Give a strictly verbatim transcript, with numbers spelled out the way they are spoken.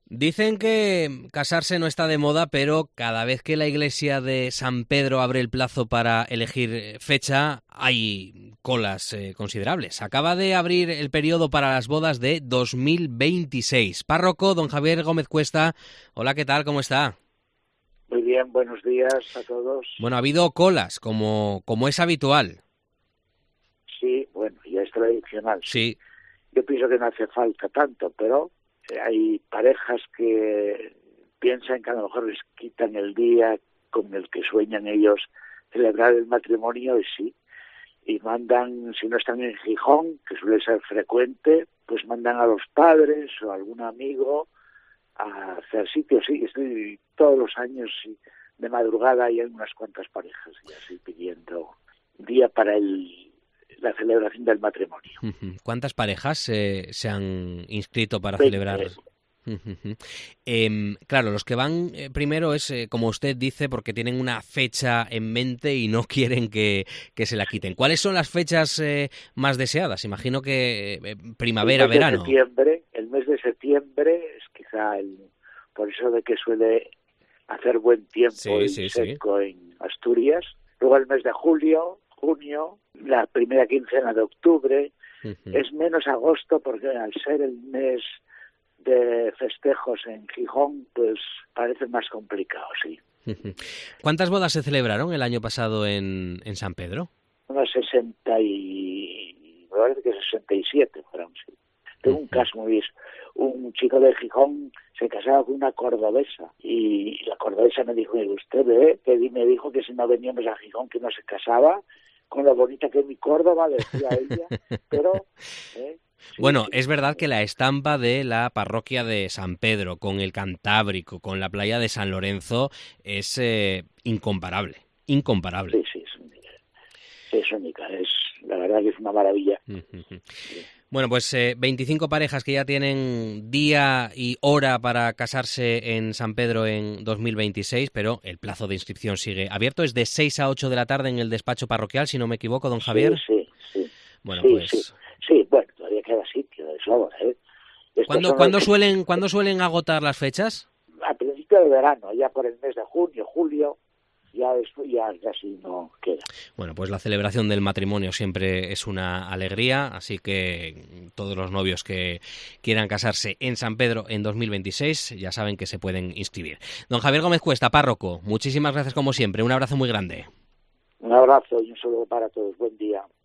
Dicen que casarse no está de moda, pero cada vez que la iglesia de San Pedro abre el plazo para elegir fecha, hay colas eh, considerables. Acaba de abrir el periodo para las bodas de dos mil veintiséis. Párroco, don Javier Gómez Cuesta. Hola, ¿qué tal? ¿Cómo está? Muy bien, buenos días a todos. Bueno, ha habido colas, como, como es habitual. Sí, bueno, ya es tradicional. Sí. Yo pienso que no hace falta tanto, pero hay parejas que piensan que a lo mejor les quitan el día con el que sueñan ellos celebrar el matrimonio, y sí, y mandan, si no están en Gijón, que suele ser frecuente, pues mandan a los padres o a algún amigo a hacer sitios. Sí, estoy todos los años sí, de madrugada, y hay unas cuantas parejas ya así pidiendo día para el la celebración del matrimonio. ¿Cuántas parejas eh, se han inscrito para veinte. celebrar? Eh, claro, los que van eh, primero es, eh, como usted dice, porque tienen una fecha en mente y no quieren que, que se la quiten. ¿Cuáles son las fechas eh, más deseadas? Imagino que eh, primavera, el mes verano. De septiembre, el mes de septiembre es quizá el, por eso de que suele hacer buen tiempo Sí, y sí, seco sí. en Asturias. Luego el mes de julio, junio, la primera quincena de octubre. Uh-huh. Es menos agosto porque al ser el mes de festejos en Gijón, pues parece más complicado, sí. Uh-huh. ¿Cuántas bodas se celebraron el año pasado en, en San Pedro? Unos sesenta y... me parece que sesenta y siete fueron, sí. Tengo uh-huh. un caso muy... Un chico de Gijón se casaba con una cordobesa, y la cordobesa me dijo, usted ve, que me dijo que si no veníamos a Gijón que no se casaba, con lo bonita que es mi Córdoba, decía ella, pero... ¿eh? Sí, bueno, sí, es verdad sí. que la estampa de la parroquia de San Pedro, con el Cantábrico, con la playa de San Lorenzo, es eh, incomparable, incomparable. Sí, sí, es única. Sí, es única, es, la verdad que es una maravilla. Uh-huh. Sí. Bueno, pues eh, veinticinco parejas que ya tienen día y hora para casarse en San Pedro en dos mil veintiséis, pero el plazo de inscripción sigue abierto. Es de seis a ocho de la tarde en el despacho parroquial, si no me equivoco, don Javier. Sí, sí, sí. Bueno, sí, pues... Sí. sí, bueno, todavía queda sitio de sobra, ¿eh? ¿Cuándo, ¿cuándo, que... suelen, ¿Cuándo suelen agotar las fechas? A principio de verano, ya por el mes de junio, julio, ya después ya casi no queda. Bueno, pues la celebración del matrimonio siempre es una alegría, así que todos los novios que quieran casarse en San Pedro en dos mil veintiséis ya saben que se pueden inscribir. Don Javier Gómez Cuesta, párroco, muchísimas gracias como siempre, un abrazo muy grande. Un abrazo y un saludo para todos, buen día.